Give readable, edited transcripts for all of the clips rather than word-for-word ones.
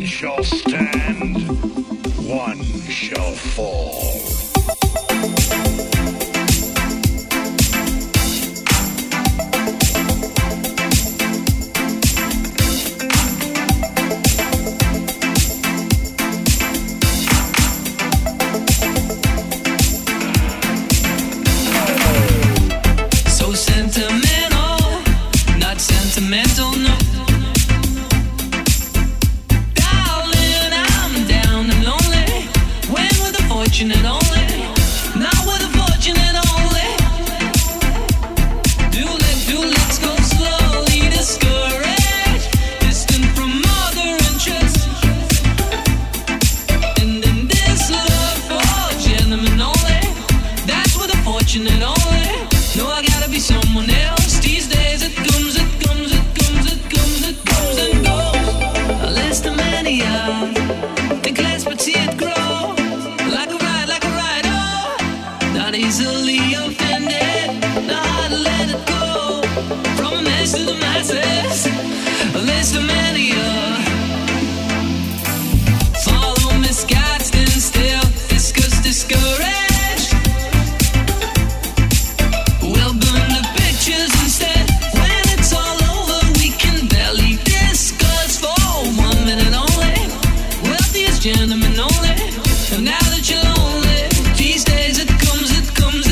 shall stand, one shall fall. So sentimental, not sentimental, no. Darling, I'm down and lonely. When with the fortunate only, not with the fortunate only. Let's go slowly, discouraged, distant from other interests. And in this love for gentlemen only, that's with the fortunate only. No, I gotta be someone else. These days it comes and goes. A list of mania, think less but see it grow. Like a ride, oh. Not easily offended, not hard to let it go. From a mess to the masses, a list of mania. Follow misguided, stand still, discouraged. We'll burn the pictures instead. When it's all over, we can barely discuss for 1 minute only. Wealthiest gentlemen only. And now that you're lonely, these days it comes and goes.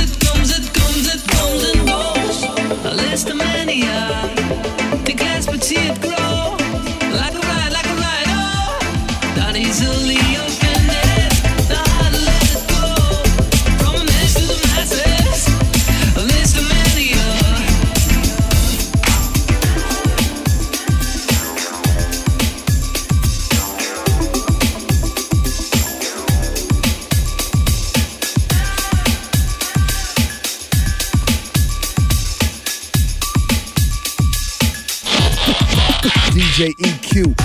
A list of mania. Think less but see it grow. Like a ride, oh. Not easily offended, not hard to let it go. From a mess to the masses, a list of mania. DJ EQ.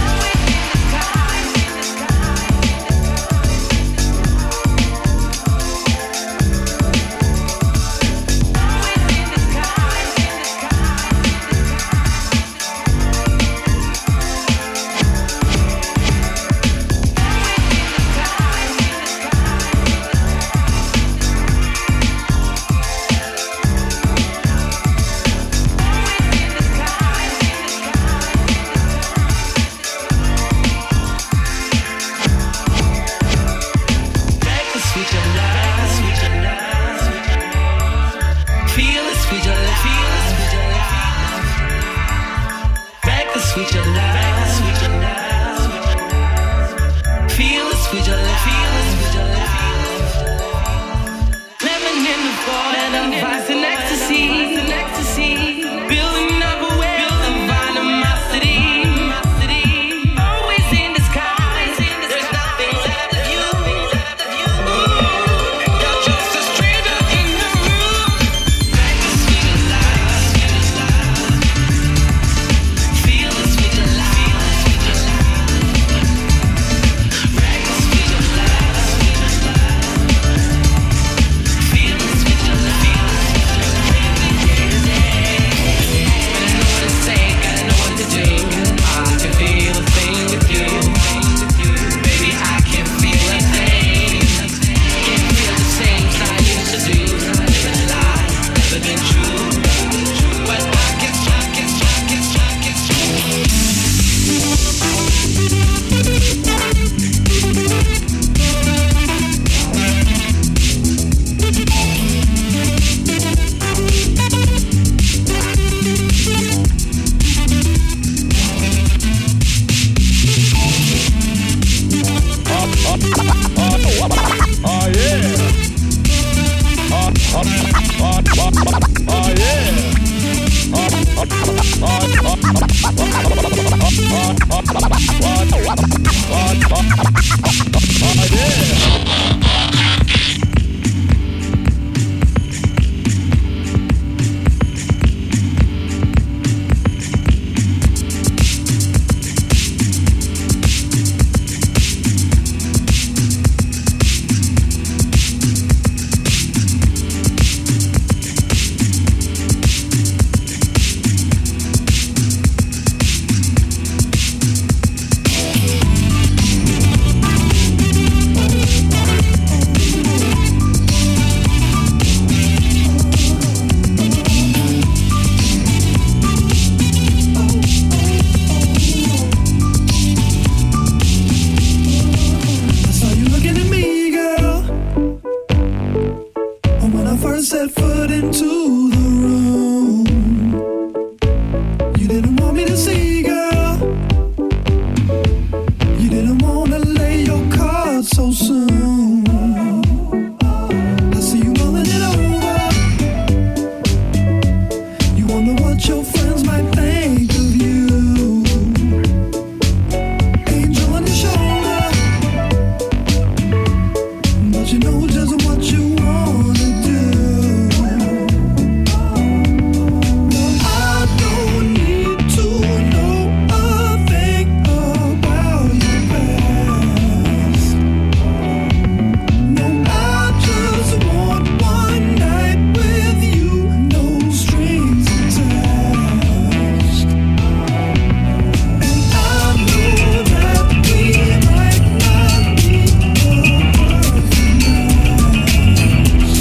but you know just what you wanna do. No, I don't need to know a thing about your past. No, I just want one night with you, no strings attached. And I know that we might not be a perfect match.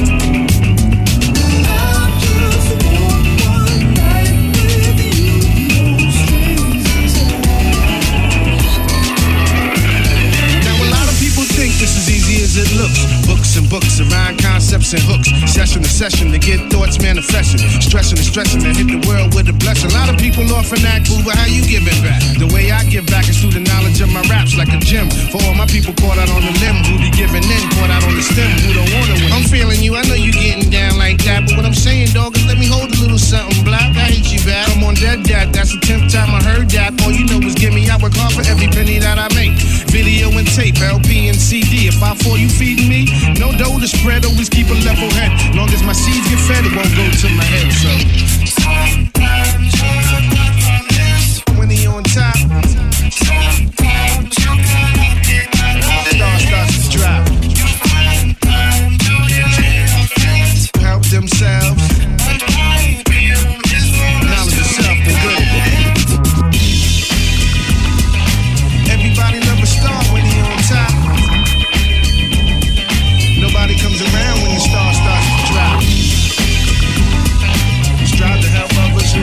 I just want one night with you, no strings attached. Now a lot of people think this is easy as it looks. Books and books around concepts and hooks. Session to session to get thoughts manifesting. Stressing and stressing to hit the world with a blessing. A lot of people often act cool, but how you giving back? The way I give back is through the knowledge of my raps, like a gym. For all my people caught out on the limb, who be giving in, caught out on the stem, who don't wanna win. I'm feeling you, I know you getting down like that, but what I'm saying, dog, is let me hold a little something black. I hate you bad. I'm on that. That's the 10th time I heard that. All you know is give me, I work hard for every penny that I make. Video and tape, LP and CD. If I fall, you feeding me? No dough to spread, always keep a level head. Long as my seeds get fed, it won't go to my head, so. When he on top, star starts to drop. Help themselves. Knowledge of self, they're good. Everybody love a star when he on top. Nobody comes around when the star starts to drop. Strive to help others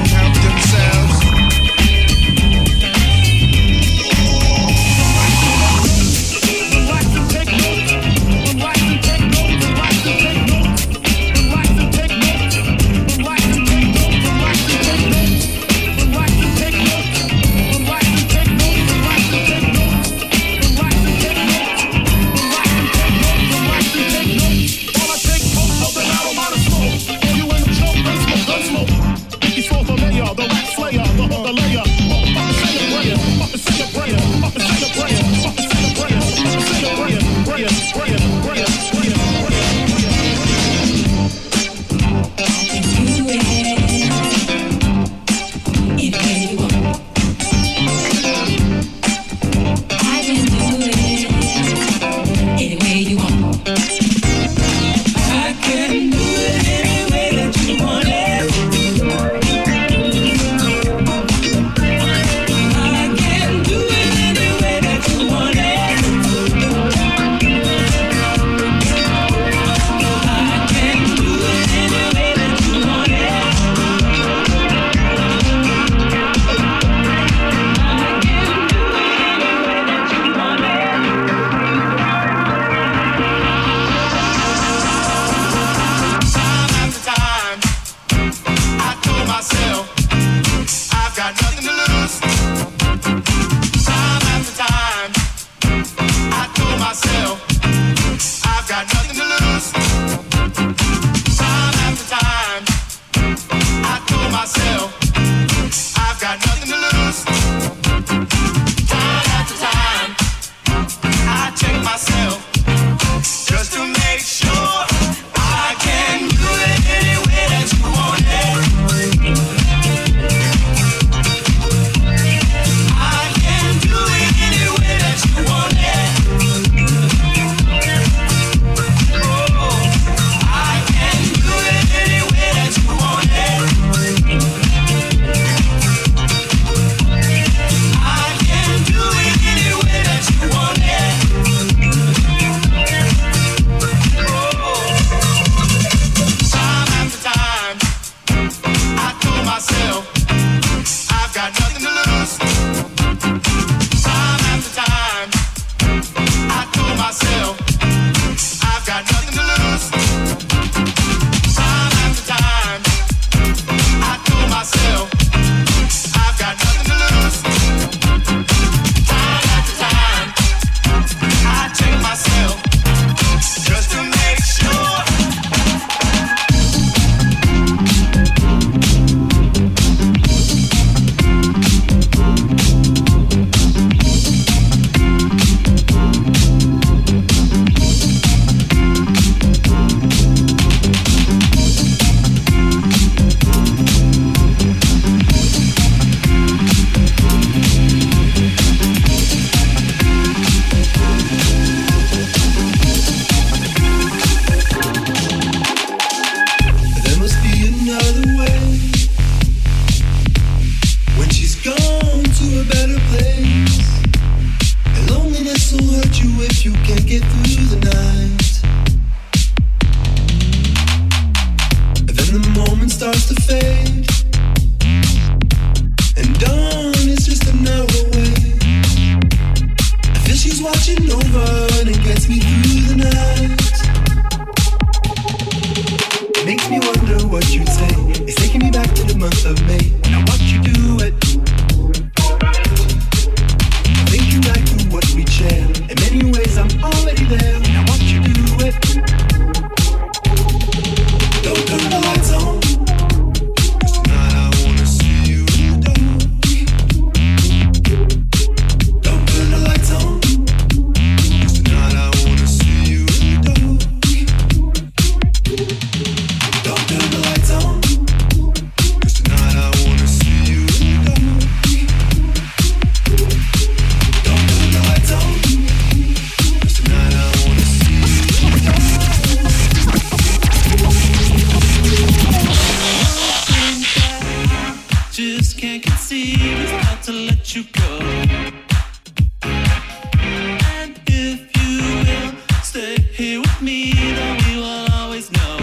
here with me, then we will always know.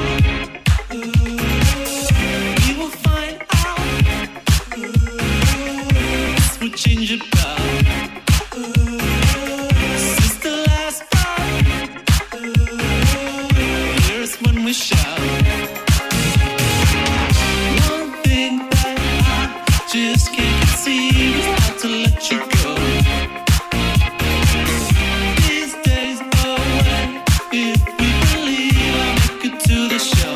We will find out. This will change about. Since the last part, here's when we shout. One thing that I just can't conceive is how to let you go. These days away, if we believe I'll make it to the show.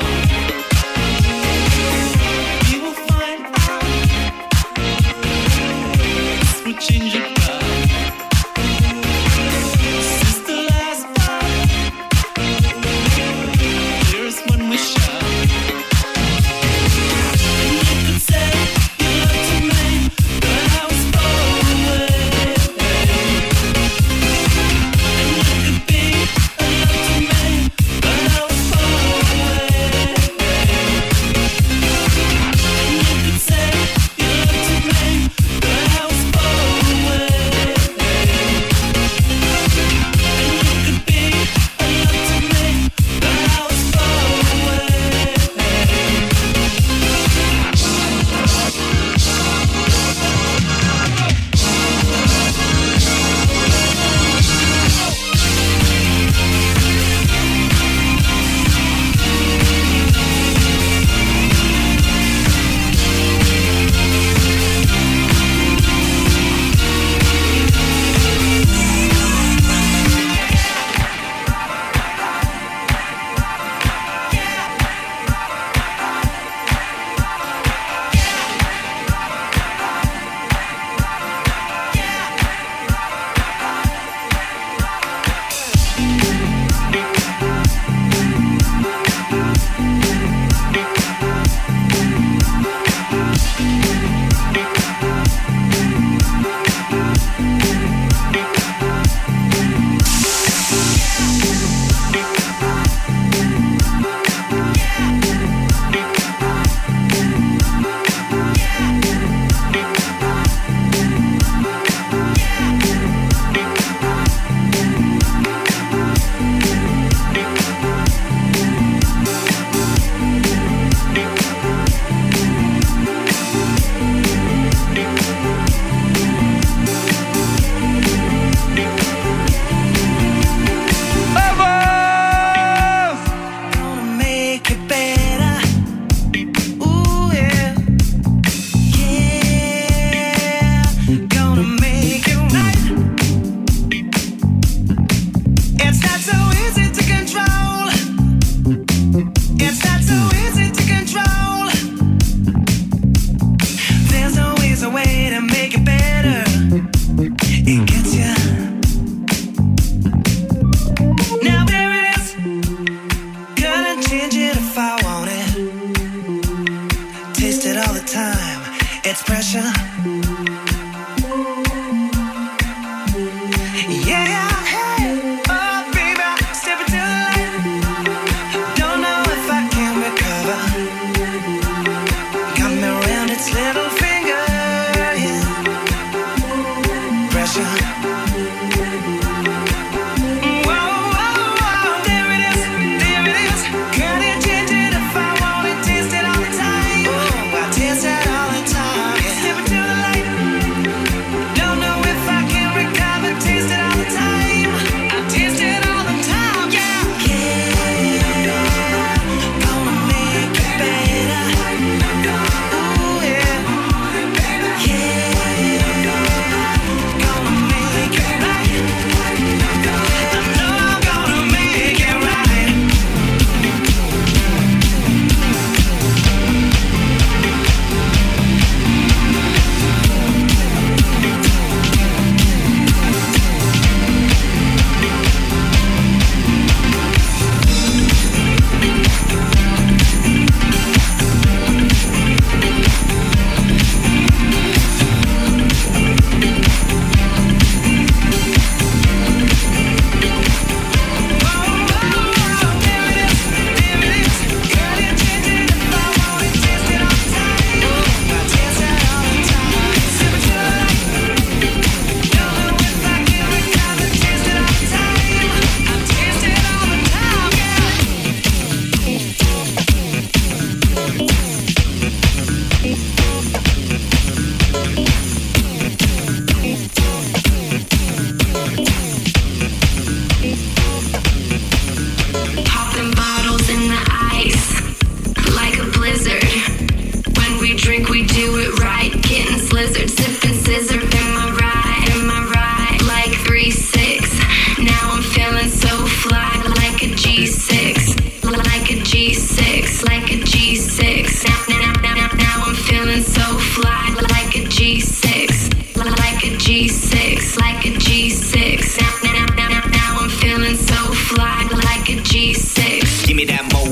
We will find out. This will change about. Since the last part, here's when we shout.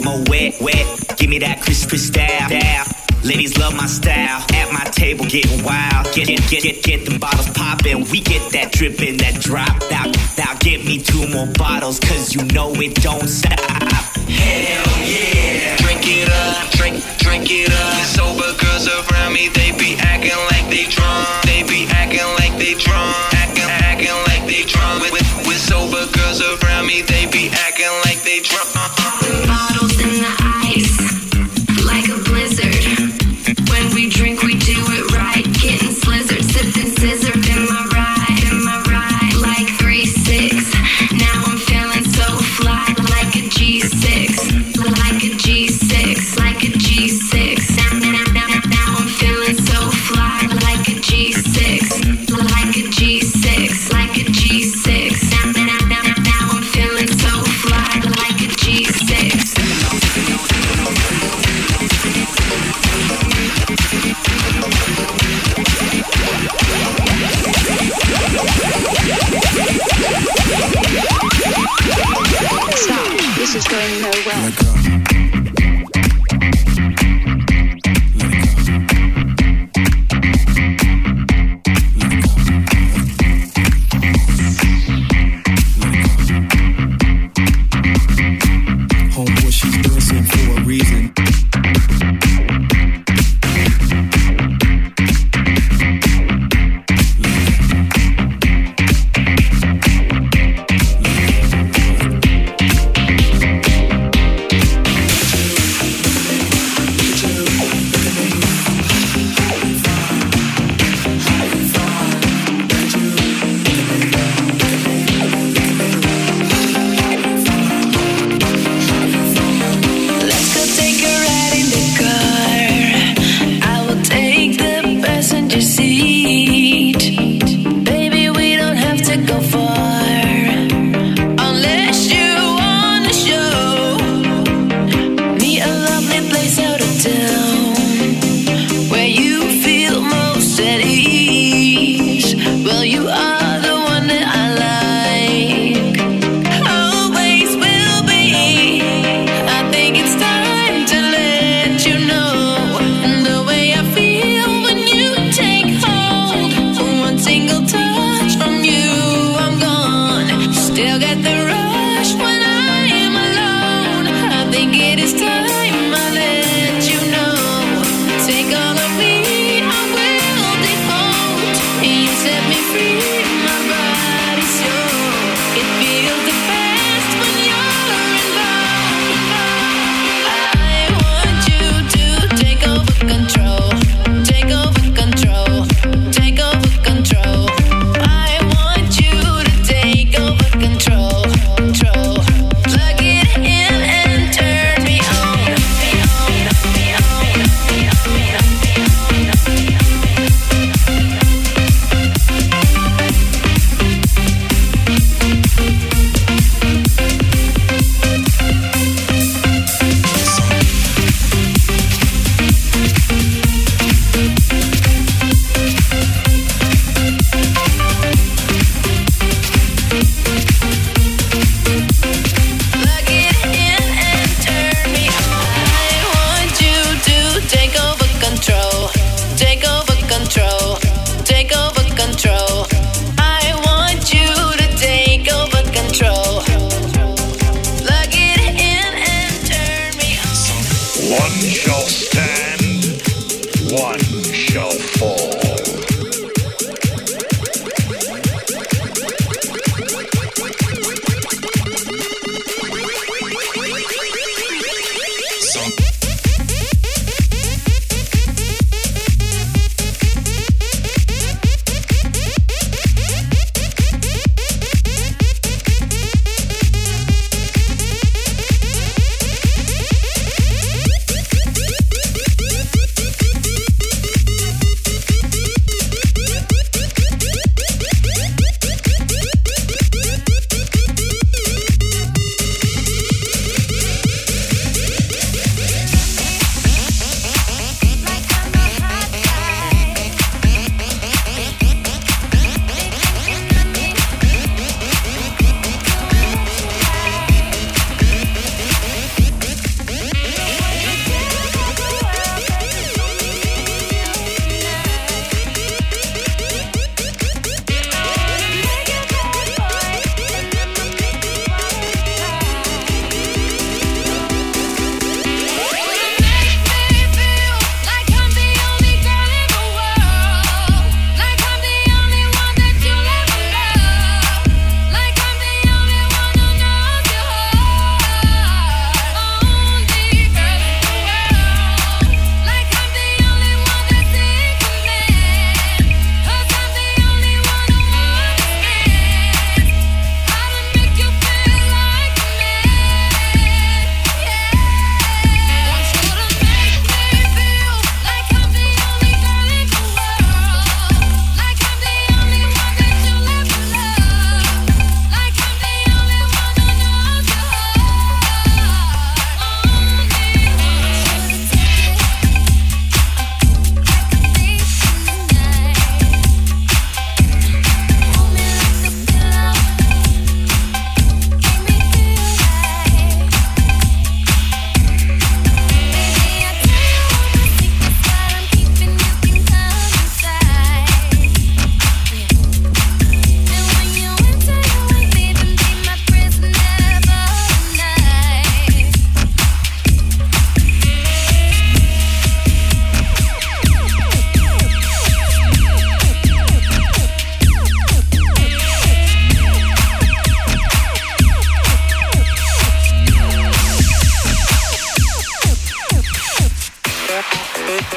more wet, wet. Give me that Chris style. Ladies love my style. At my table, getting wild. Get them bottles poppin'. We get that drippin', that drop. Now get me 2 more bottles, cause you know it don't stop. Hell yeah. Drink it up, drink it up. The sober girls around me, they be acting like they drunk. They be acting like they drunk. Acting like they drunk. With sober girls around me, they be acting like they drunk. Bottles in the ice, like a blizzard. When we drink, we do it right. Getting slizzard, sipping scissor. In my ride, like 3-6. Now I'm feeling so fly, like a G6, like a G6, like a G6. Now I'm feeling so fly, like a G6, like a G6, like a G6. Now I'm feeling so fly, like a G6. Stop. This is going nowhere. Let go. Homeboy, she's dancing for a reason.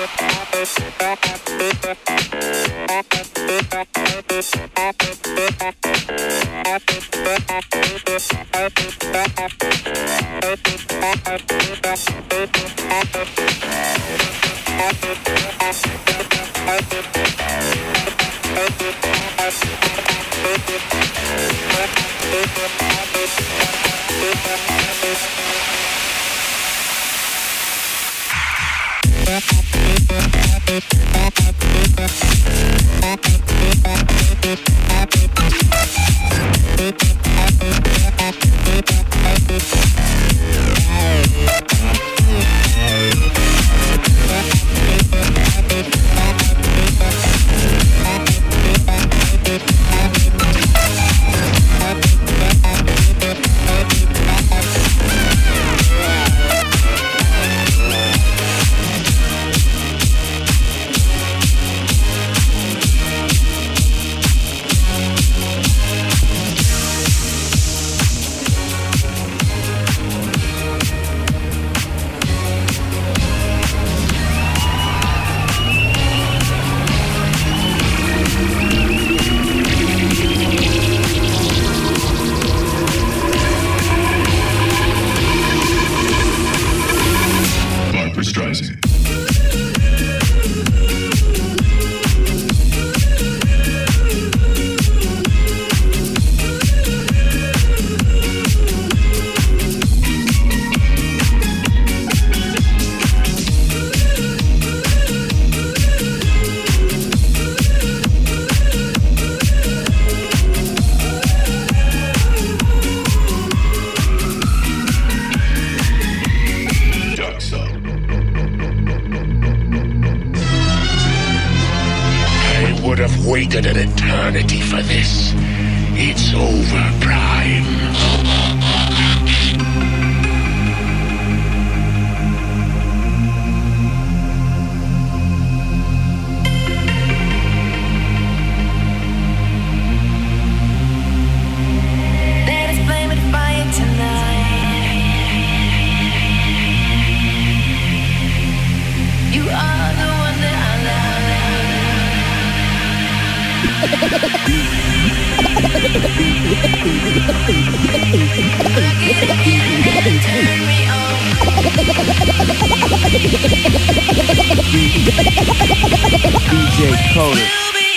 Waited an eternity for this. It's over, Prime. Let us play with fire tonight. You are the one that I love. Turn me on. DJ Coder.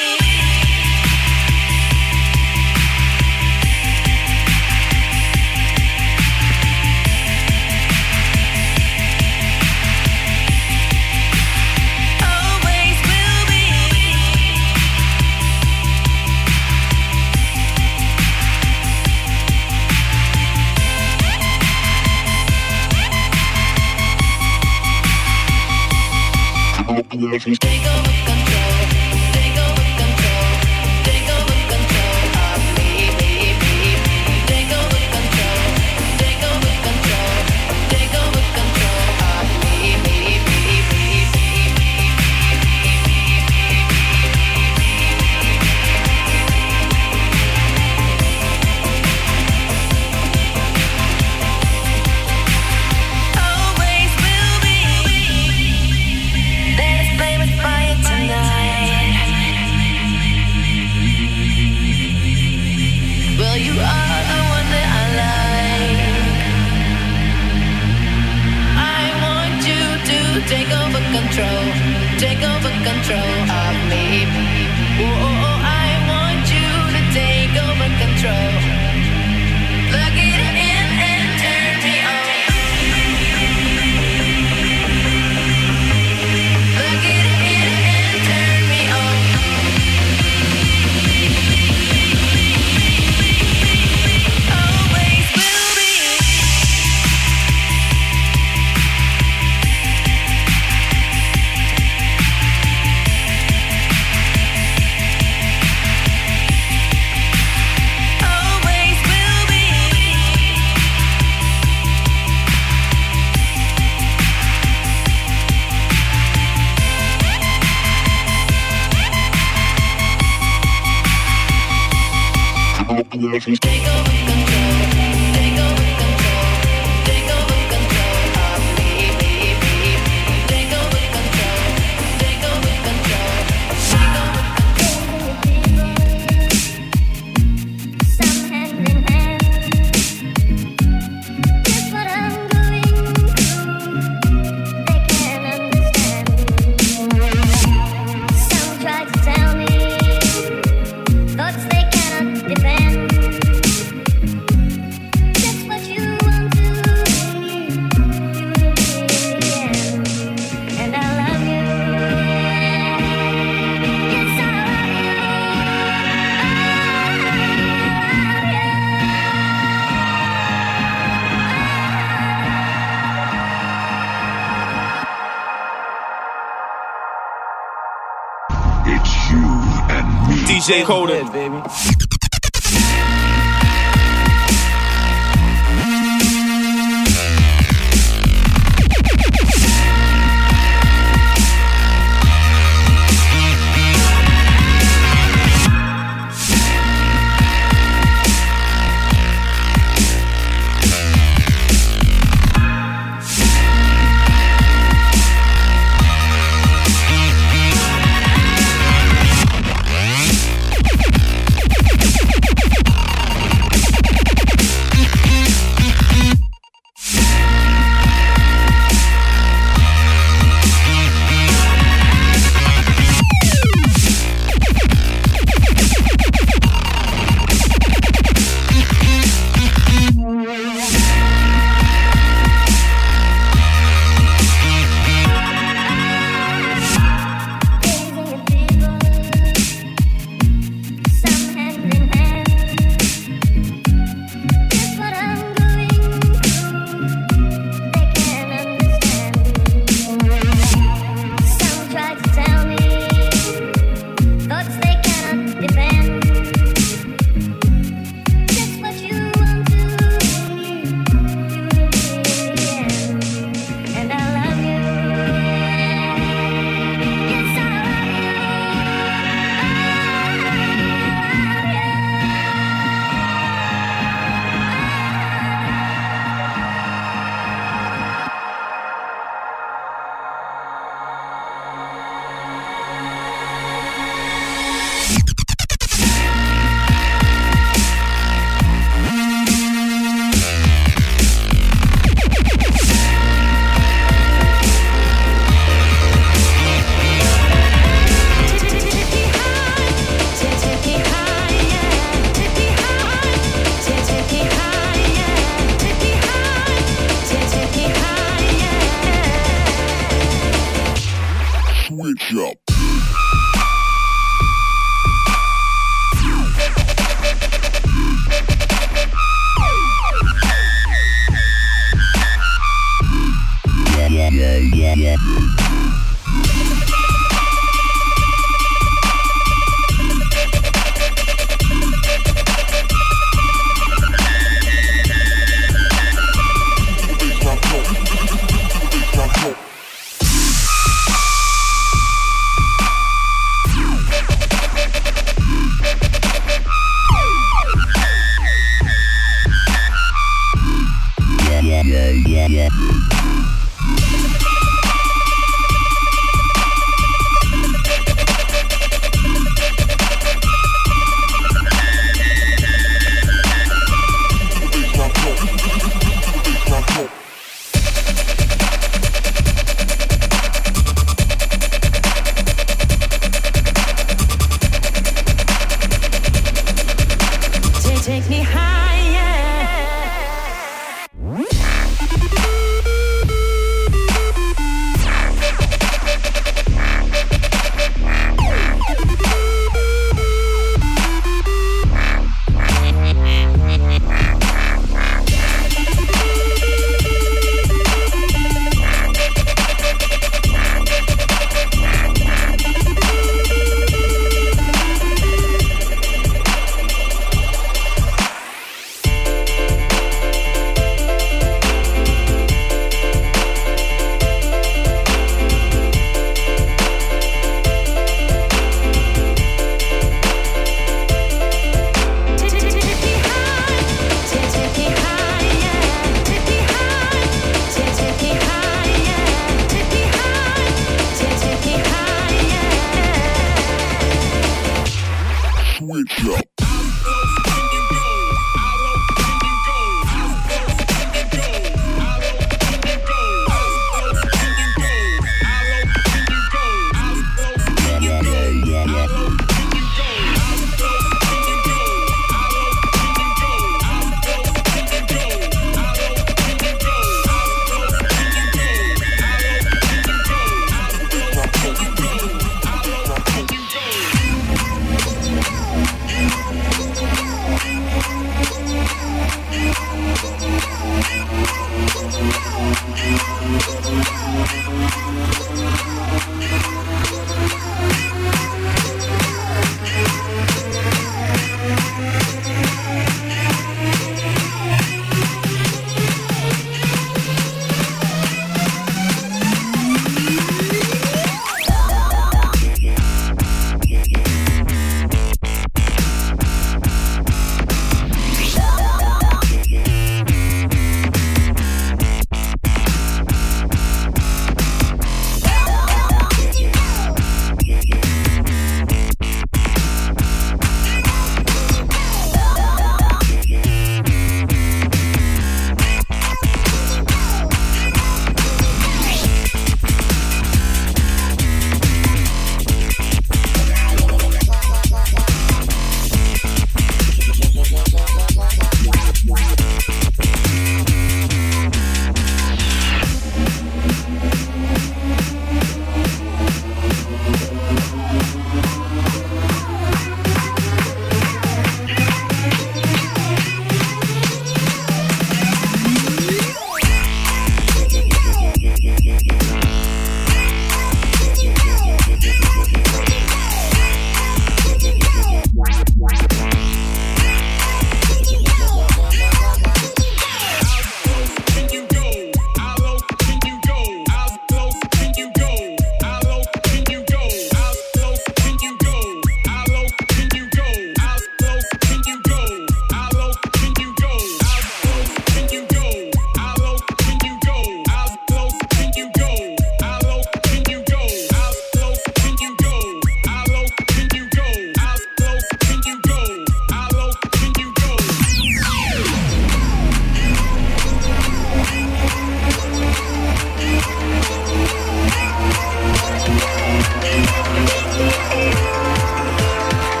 Take over control. Take over control. Take over control of me. Take over control. Take over control. Take over control of me. Always will be. Let us play with fire tonight. Well, you are the one that I like. I want you to take over control. Take over control of me. Oh, I want you to take over control. Plug it in and turn me on. Plug it in and turn me on. Always will be. Always will be. Take over control. Take over control. Take over control of me. Take over control. DJ Coda. Baby. Take me higher.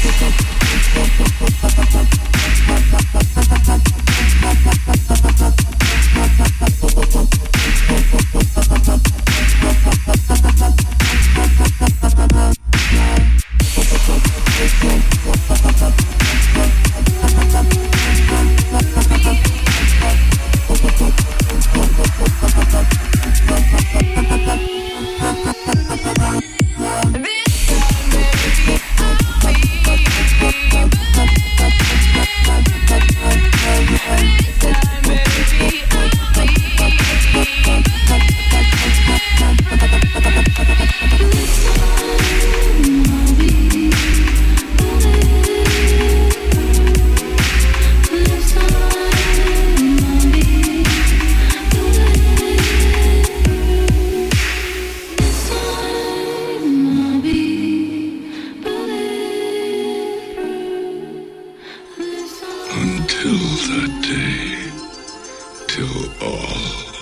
Until that day, till all